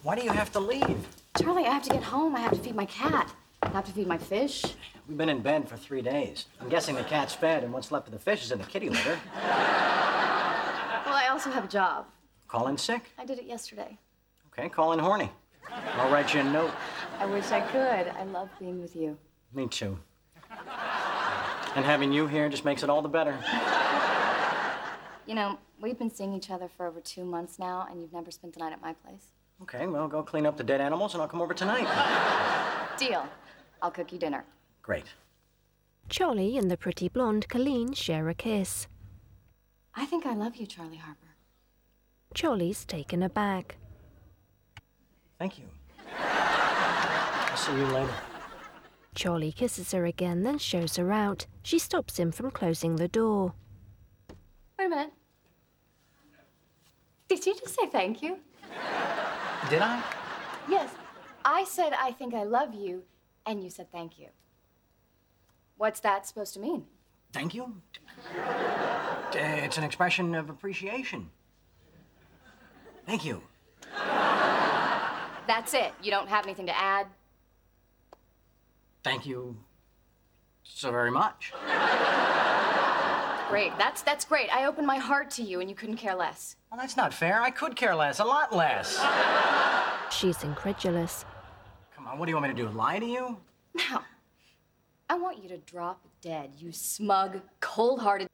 Why do you have to leave? Charlie, I have to get home. I have to feed my cat. I have to feed my fish. We've been in bed for 3 days. I'm guessing the cat's fed and what's left of the fish is in the kitty litter. Well, I also have a job. Call in sick? I did it yesterday. Okay, call in horny. I'll write you a note. I wish I could. I love being with you. Me too. And having you here just makes it all the better. You know, we've been seeing each other for over 2 months now, and you've never spent the night at my place. Okay, well, go clean up the dead animals and I'll come over tonight. Deal. I'll cook you dinner. Great. Charlie and the pretty blonde Colleen share a kiss. I think I love you, Charlie Harper. Charlie's taken aback. Thank you. I'll see you later. Charlie kisses her again, then shows her out. She stops him from closing the door. Wait a minute. Did you just say thank you? Did I? Yes. I said I think I love you, and you said thank you. What's that supposed to mean? Thank you? It's an expression of appreciation. Thank you. That's it. You don't have anything to add? Thank you so very much. Great. That's great. I opened my heart to you, and you couldn't care less. Well, that's not fair. I could care less, a lot less. She's incredulous. Come on, what do you want me to do, lie to you? Now, I want you to drop dead, you smug, cold-hearted...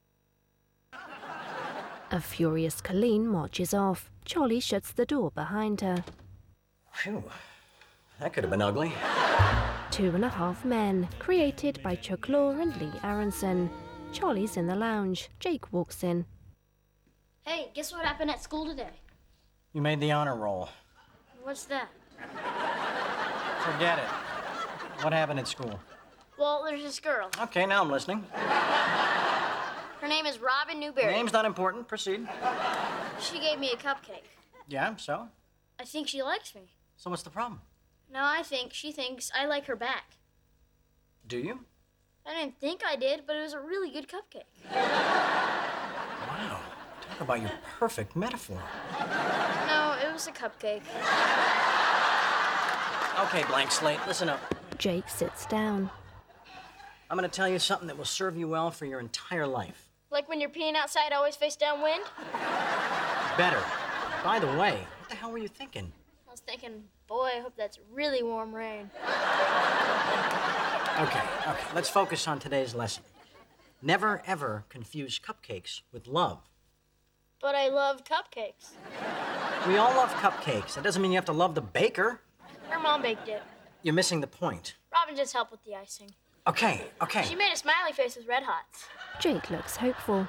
A furious Colleen marches off. Charlie shuts the door behind her. Phew, that could have been ugly. 2.5 Men, created by Chuck Lorre and Lee Aronson. Charlie's in the lounge. Jake walks in. Hey, guess what happened at school today? You made the honor roll. What's that? Forget it. What happened at school? Well, there's this girl. Okay, now I'm listening. Her name is Robin Newberry. Name's not important. Proceed. She gave me a cupcake. Yeah, so? I think she likes me. So what's the problem? Now I think she thinks I like her back. Do you? I didn't think I did, but it was a really good cupcake. Wow. Talk about your perfect metaphor. No, it was a cupcake. Okay, blank slate, listen up. Jake sits down. I'm gonna tell you something that will serve you well for your entire life. Like when you're peeing outside, always face downwind? Better. By the way, what the hell were you thinking? I was thinking, boy, I hope that's really warm rain. Okay, let's focus on today's lesson. Never, ever confuse cupcakes with love. But I love cupcakes. We all love cupcakes. That doesn't mean you have to love the baker. Her mom baked it. You're missing the point. Robin just helped with the icing. Okay. She made a smiley face with Red Hots. Jake looks hopeful.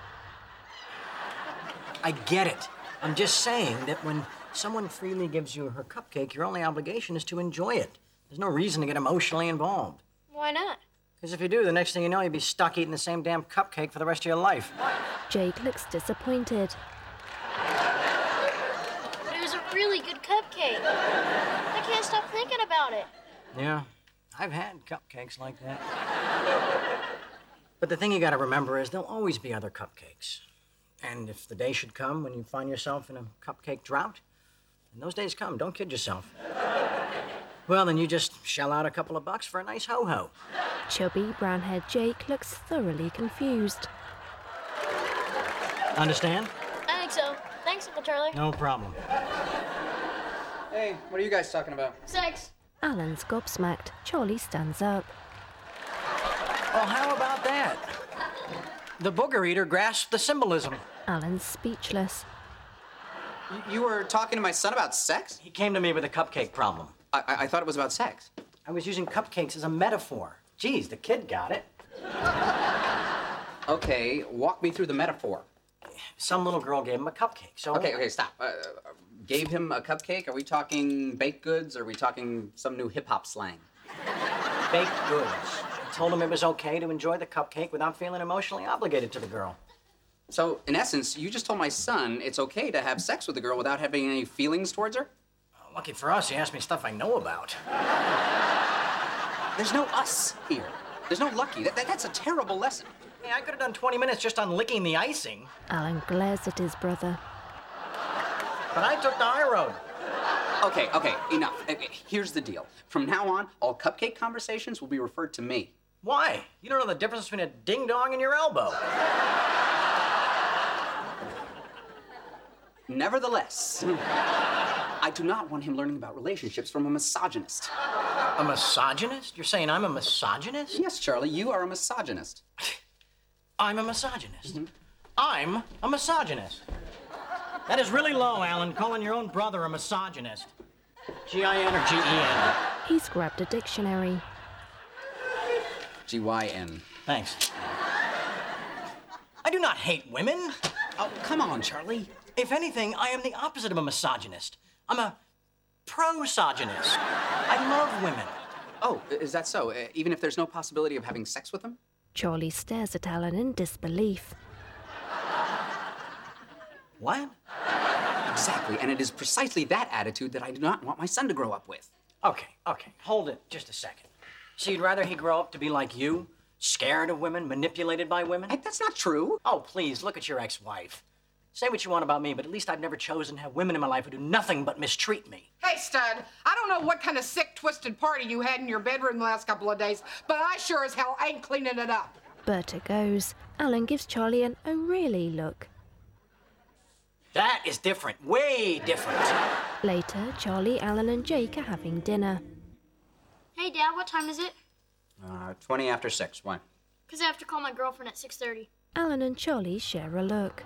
I get it. I'm just saying that when someone freely gives you her cupcake, your only obligation is to enjoy it. There's no reason to get emotionally involved. Why not? Because if you do, the next thing you know, you'll be stuck eating the same damn cupcake for the rest of your life. Jake looks disappointed. But it was a really good cupcake. I can't stop thinking about it. Yeah, I've had cupcakes like that. But the thing you gotta remember is there'll always be other cupcakes. And if the day should come when you find yourself in a cupcake drought, and those days come, don't kid yourself. Well, then you just shell out a couple of bucks for a nice ho-ho. Chubby, brown-haired Jake looks thoroughly confused. Understand? I think so. Thanks, Uncle Charlie. No problem. Hey, what are you guys talking about? Sex. Alan's gobsmacked. Charlie stands up. Well, how about that? The booger eater grasped the symbolism. Alan's speechless. You were talking to my son about sex? He came to me with a cupcake problem. I thought it was about sex. I was using cupcakes as a metaphor. Geez, the kid got it. Okay, walk me through the metaphor. Some little girl gave him a cupcake, so... Okay, stop. Gave him a cupcake? Are we talking baked goods, or are we talking some new hip-hop slang? Baked goods. I told him it was okay to enjoy the cupcake without feeling emotionally obligated to the girl. So, in essence, you just told my son it's okay to have sex with a girl without having any feelings towards her? Lucky for us, he asked me stuff I know about. There's no us here. There's no lucky. That's a terrible lesson. Hey, I could have done 20 minutes just on licking the icing. Alan glares at his brother. But I took the high road. Okay, enough. Okay, here's the deal. From now on, all cupcake conversations will be referred to me. Why? You don't know the difference between a ding-dong and your elbow. Nevertheless, I do not want him learning about relationships from a misogynist. A misogynist? You're saying I'm a misogynist? Yes, Charlie, you are a misogynist. I'm a misogynist. I'm a misogynist. That is really low, Alan, calling your own brother a misogynist. G-I-N or G-E-N? He's grabbed a dictionary. G-Y-N. Thanks. I do not hate women. Oh, come on, Charlie. If anything, I am the opposite of a misogynist. I'm a prosogynist. I love women. Oh, is that so? Even if there's no possibility of having sex with them? Charlie stares at Alan in disbelief. What? Exactly, and it is precisely that attitude that I do not want my son to grow up with. Okay, hold it just a second. So you'd rather he grow up to be like you? Scared of women, manipulated by women? Hey, that's not true. Oh, please, look at your ex-wife. Say what you want about me, but at least I've never chosen to have women in my life who do nothing but mistreat me. Hey, stud, I don't know what kind of sick, twisted party you had in your bedroom the last couple of days, but I sure as hell ain't cleaning it up. Berta goes. Alan gives Charlie an "oh really" look. That is different, way different. Later, Charlie, Alan and Jake are having dinner. Hey, Dad, what time is it? 20 after 6. Why? Because I have to call my girlfriend at 6:30. Alan and Charlie share a look.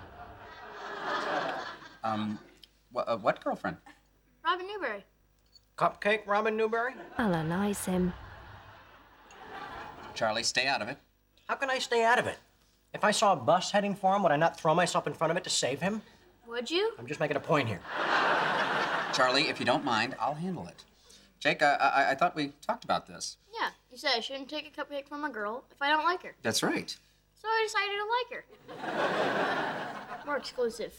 What girlfriend? Robin Newberry. Cupcake, Robin Newberry? Alan eyes him. Charlie, stay out of it. How can I stay out of it? If I saw a bus heading for him, would I not throw myself in front of it to save him? Would you? I'm just making a point here. Charlie, if you don't mind, I'll handle it. Jake, I thought we talked about this. Yeah, you said I shouldn't take a cupcake from a girl if I don't like her. That's right. So I decided to like her. More exclusive.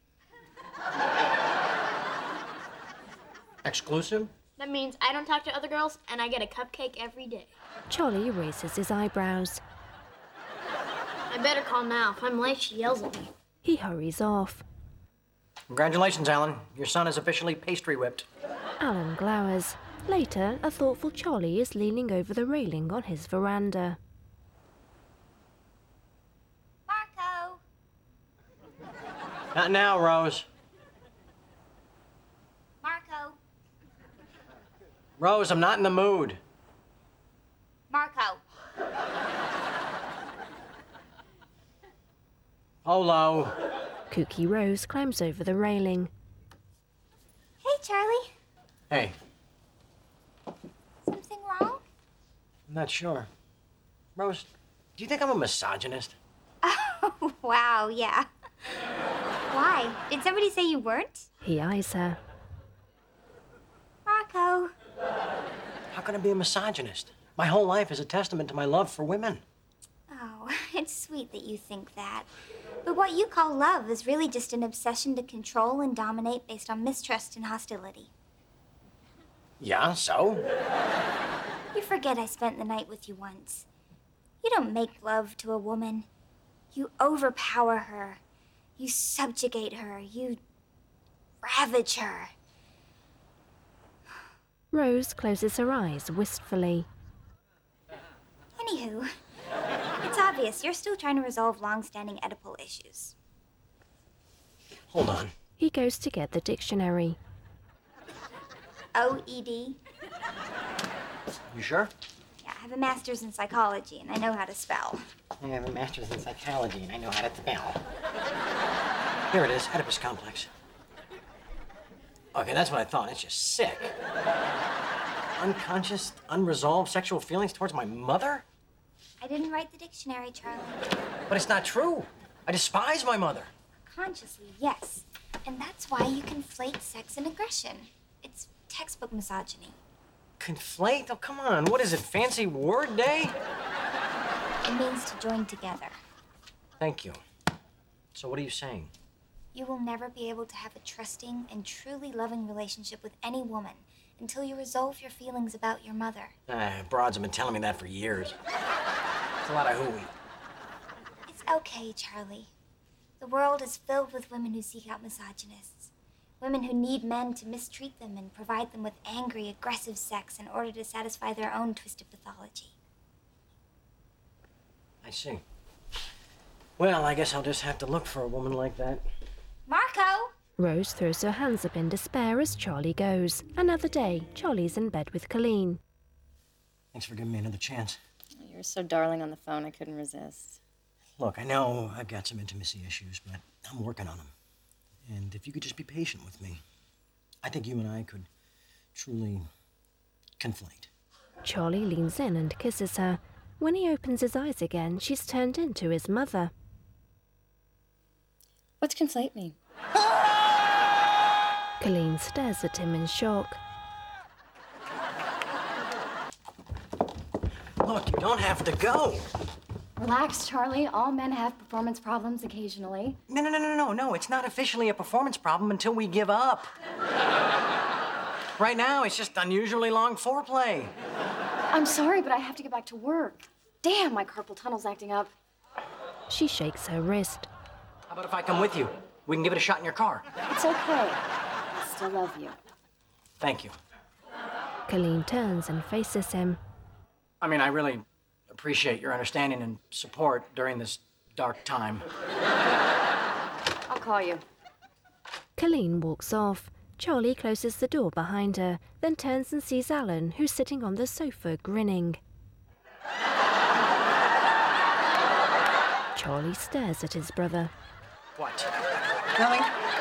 Exclusive? That means I don't talk to other girls and I get a cupcake every day. Charlie raises his eyebrows. I better call now. If I'm late, she yells at me. He hurries off. Congratulations, Alan. Your son is officially pastry whipped. Alan glowers. Later, a thoughtful Charlie is leaning over the railing on his veranda. Marco! Not now, Rose. Marco! Rose, I'm not in the mood. Marco! Polo. Kooky Rose climbs over the railing. Hey, Charlie. Hey, Something wrong? I'm not sure. Rose, do you think I'm a misogynist? Oh, wow, yeah. Why? Did somebody say you weren't? He eyes her. Marco. How can I be a misogynist? My whole life is a testament to my love for women. Oh, it's sweet that you think that. But what you call love is really just an obsession to control and dominate based on mistrust and hostility. Yeah, so? You forget I spent the night with you once. You don't make love to a woman. You overpower her. You subjugate her. You ravage her. Rose closes her eyes wistfully. Anywho, it's obvious you're still trying to resolve long-standing Oedipal issues. Hold on. He goes to get the dictionary. OED? You sure? Yeah, I have a master's in psychology and I know how to spell. I have a master's in psychology and I know how to spell. Here it is, Oedipus complex. Okay, that's what I thought. It's just sick. Unconscious, unresolved sexual feelings towards my mother? I didn't write the dictionary, Charlie. But it's not true. I despise my mother. Consciously, yes. And that's why you conflate sex and aggression. It's textbook misogyny. Conflate? Oh, come on. What is it, fancy word day? It means to join together. Thank you. So what are you saying? You will never be able to have a trusting and truly loving relationship with any woman until you resolve your feelings about your mother. Broads have been telling me that for years. It's a lot of hooey. It's okay, Charlie. The world is filled with women who seek out misogynists. Women who need men to mistreat them and provide them with angry, aggressive sex in order to satisfy their own twisted pathology. I see. Well, I guess I'll just have to look for a woman like that. Marco! Rose throws her hands up in despair as Charlie goes. Another day, Charlie's in bed with Colleen. Thanks for giving me another chance. You were so darling on the phone, I couldn't resist. Look, I know I've got some intimacy issues, but I'm working on them. And if you could just be patient with me, I think you and I could truly conflate. Charlie leans in and kisses her. When he opens his eyes again, she's turned into his mother. What's conflate mean? Colleen stares at him in shock. Look, you don't have to go. Relax, Charlie. All men have performance problems occasionally. No. It's not officially a performance problem until we give up. Right now, it's just unusually long foreplay. I'm sorry, but I have to get back to work. Damn, my carpal tunnel's acting up. She shakes her wrist. How about if I come with you? We can give it a shot in your car. It's okay. I still love you. Thank you. Colleen turns and faces him. I mean, I really appreciate your understanding and support during this dark time. I'll call you. Colleen walks off. Charlie closes the door behind her, then turns and sees Alan, who's sitting on the sofa grinning. Charlie stares at his brother. What? Nothing.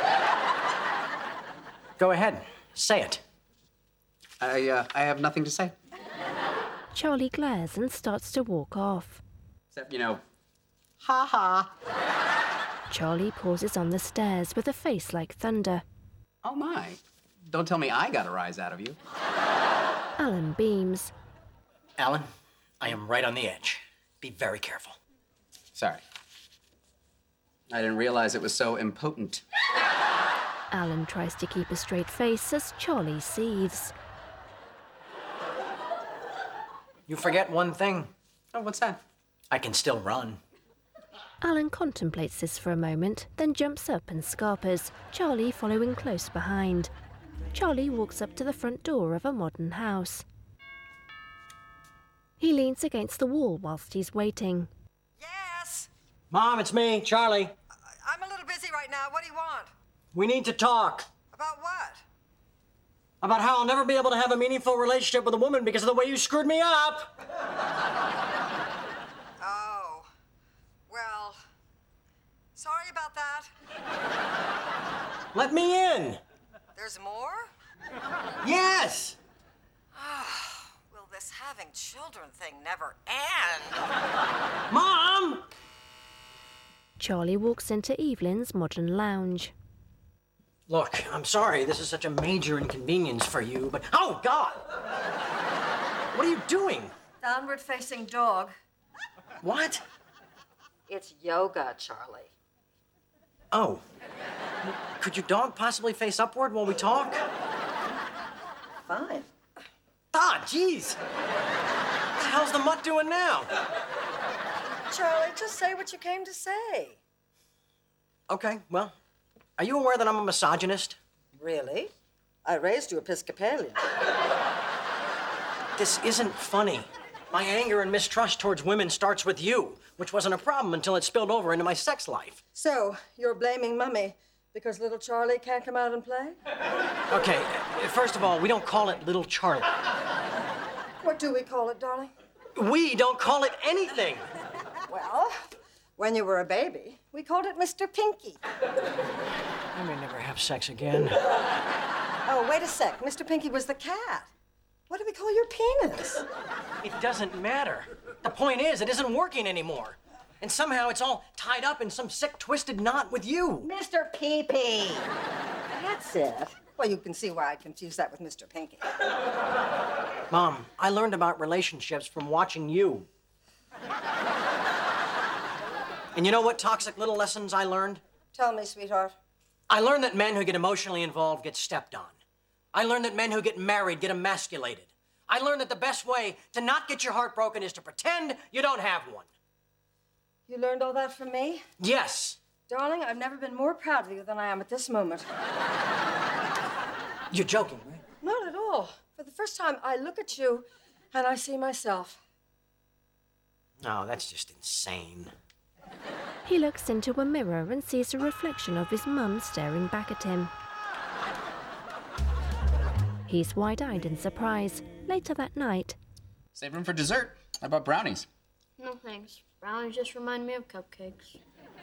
Go ahead. Say it. I have nothing to say. Charlie glares and starts to walk off. Except, ha ha. Charlie pauses on the stairs with a face like thunder. Oh my. Don't tell me I got a rise out of you. Alan beams. Alan, I am right on the edge. Be very careful. Sorry. I didn't realize it was so impotent. Alan tries to keep a straight face as Charlie seethes. You forget one thing. Oh, what's that? I can still run. Alan contemplates this for a moment, then jumps up and scarpers, Charlie following close behind. Charlie walks up to the front door of a modern house. He leans against the wall whilst he's waiting. Yes? Mom, it's me, Charlie. I'm a little busy right now. What do you want? We need to talk. About what? About how I'll never be able to have a meaningful relationship with a woman because of the way you screwed me up. Oh. Well, sorry about that. Let me in. There's more? Yes. Will this having children thing never end? Mom! Charlie walks into Evelyn's modern lounge. Look, I'm sorry this is such a major inconvenience for you, but... Oh, God! What are you doing? Downward facing dog. What? It's yoga, Charlie. Oh. Could your dog possibly face upward while we talk? Fine. Ah, jeez! What the hell's the mutt doing now? Charlie, just say what you came to say. Okay, well, are you aware that I'm a misogynist? Really? I raised you Episcopalian. This isn't funny. My anger and mistrust towards women starts with you, which wasn't a problem until it spilled over into my sex life. So, you're blaming Mummy because little Charlie can't come out and play? Okay, first of all, we don't call it little Charlie. What do we call it, darling? We don't call it anything. Well, when you were a baby, we called it Mr. Pinky. I may never have sex again. Oh, wait a sec. Mr. Pinky was the cat. What do we call your penis? It doesn't matter. The point is, it isn't working anymore. And somehow it's all tied up in some sick, twisted knot with you. Mr. Pee-Pee. That's it. Well, you can see why I confused that with Mr. Pinky. Mom, I learned about relationships from watching you. And you know what toxic little lessons I learned? Tell me, sweetheart. I learned that men who get emotionally involved get stepped on. I learned that men who get married get emasculated. I learned that the best way to not get your heart broken is to pretend you don't have one. You learned all that from me? Yes. Darling, I've never been more proud of you than I am at this moment. You're joking, right? Not at all. For the first time, I look at you and I see myself. No, that's just insane. He looks into a mirror and sees a reflection of his mum staring back at him. He's wide-eyed in surprise. Later that night, Save room for dessert. How about brownies? No thanks. Brownies just remind me of cupcakes.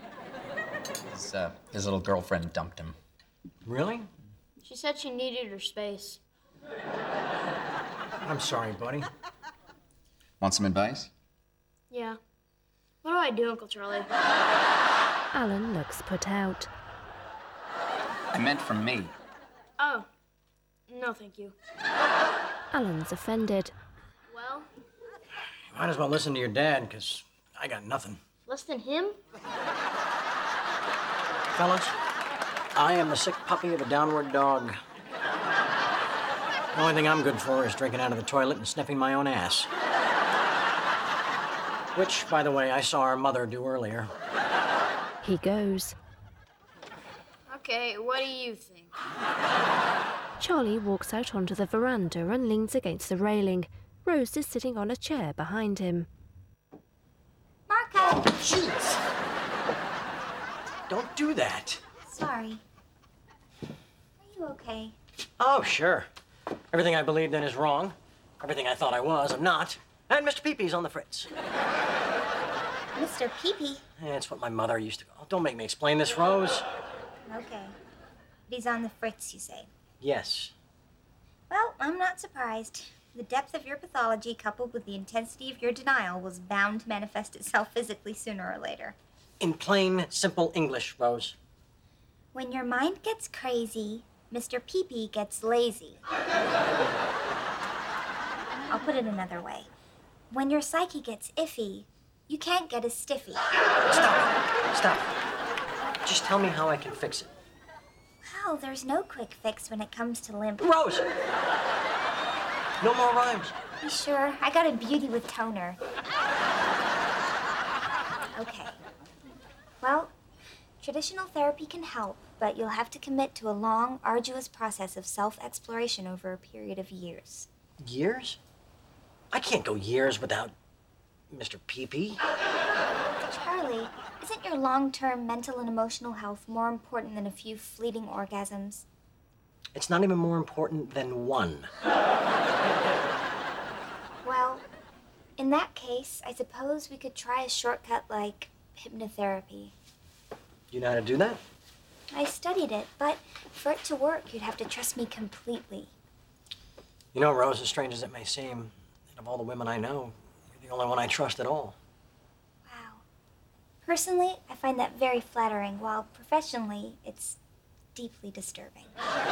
His little girlfriend dumped him. Really? She said she needed her space. I'm sorry, buddy. Want some advice? Yeah. What do I do, Uncle Charlie? Alan looks put out. I meant from me. Oh. No, thank you. Alan's offended. Well, Might as well listen to your dad, because I got nothing. less than him? Fellas, I am the sick puppy of a downward dog. The only thing I'm good for is drinking out of the toilet and sniffing my own ass. Which, by the way, I saw our mother do earlier. He goes. Okay, what do you think? Charlie walks out onto the veranda and leans against the railing. Rose is sitting on a chair behind him. Marco! Jeez! Don't do that. Sorry. Are you okay? Oh, sure. Everything I believed in is wrong. Everything I thought I was, I'm not. And Mr. Peepee's on the fritz. Mr. Peepee? That's what my mother used to call. Don't make me explain this, Rose. Okay. But he's on the fritz, you say? Yes. Well, I'm not surprised. The depth of your pathology coupled with the intensity of your denial was bound to manifest itself physically sooner or later. In plain, simple English, Rose. When your mind gets crazy, Mr. Peepee gets lazy. I'll put it another way. When your psyche gets iffy, you can't get a stiffy. Stop. Just tell me how I can fix it. Well, there's no quick fix when it comes to limp. Rose! No more rhymes. You sure? I got a beauty with toner. Okay. Well, traditional therapy can help, but you'll have to commit to a long, arduous process of self-exploration over a period of years. Years? I can't go years without Mr. Peepee. Charlie, isn't your long-term mental and emotional health more important than a few fleeting orgasms? It's not even more important than one. Well, in that case, I suppose we could try a shortcut like hypnotherapy. You know how to do that? I studied it, but for it to work, you'd have to trust me completely. You know, Rose, as strange as it may seem, of all the women I know, you're the only one I trust at all. Wow. Personally, I find that very flattering, while professionally, it's deeply disturbing.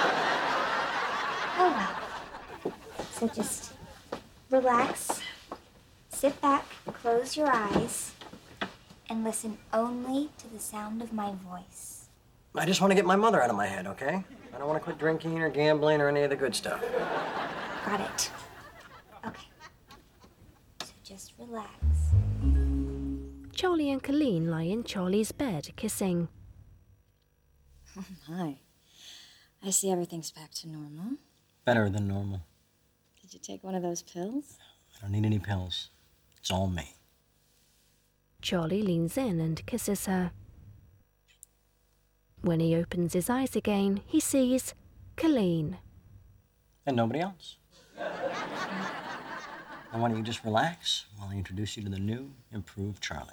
Oh well. So just relax, sit back, close your eyes, and listen only to the sound of my voice. I just want to get my mother out of my head, okay? I don't want to quit drinking or gambling or any of the good stuff. Got it. Okay. So just relax. Charlie and Colleen lie in Charlie's bed, kissing. Oh, my. I see everything's back to normal. Better than normal. Did you take one of those pills? I don't need any pills. It's all me. Charlie leans in and kisses her. When he opens his eyes again, he sees Colleen. And nobody else. Now, why don't you just relax while I introduce you to the new, improved Charlie.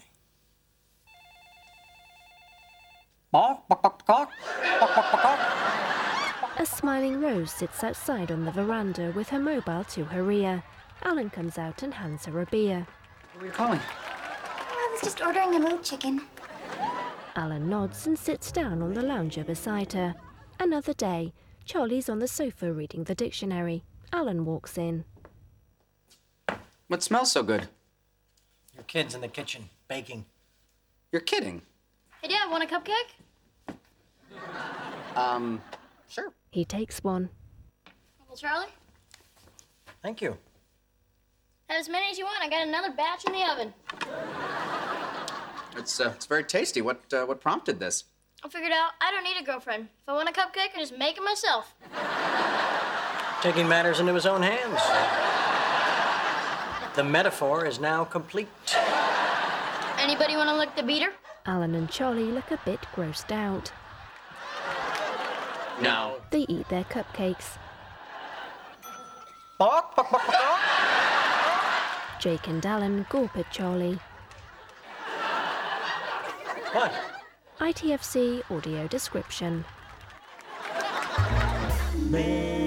A smiling Rose sits outside on the veranda with her mobile to her ear. Alan comes out and hands her a beer. What were you calling? Oh, I was just ordering a mood chicken. Alan nods and sits down on the lounger beside her. Another day. Charlie's on the sofa reading the dictionary. Alan walks in. What smells so good? Your kid's in the kitchen, baking. You're kidding. Hey, Dad, want a cupcake? Sure. He takes one. Uncle Charlie? Thank you. Have as many as you want. I got another batch in the oven. It's very tasty. What prompted this? I figured out I don't need a girlfriend. If I want a cupcake, I just make it myself. taking matters into his own hands. The metaphor is now complete. Anybody want to lick the beater? Alan and Charlie look a bit grossed out. No. They eat their cupcakes. Bark, bark, bark, bark. Jake and Alan gawp at Charlie. What? ITFC audio description. Man.